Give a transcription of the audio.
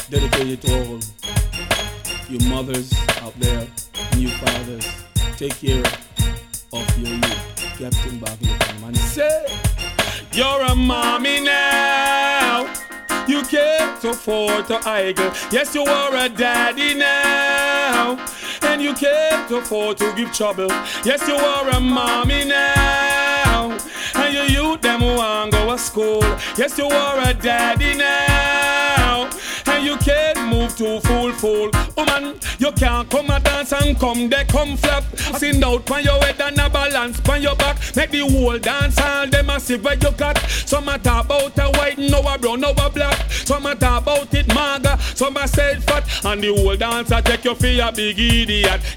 Dedicated to all you mothers out there and you fathers. Take care of your youth. Captain Bobby man say, you're a mommy now. You can't afford to idle. Yes, you are a daddy now. And you can't afford to give trouble. Yes, you are a mommy now. And your youth them want go to school. Yes, you are a daddy now. And you can't move too full. Woman, you can't come a dance and come there, come flap. Sing out on your head and a balance on your back. Make the whole dance all them massive where you got. Some a talk about a white, no a brown, no a black. Some a talk about it maga, some a say it fat. And the whole dance a take you for a big idiot.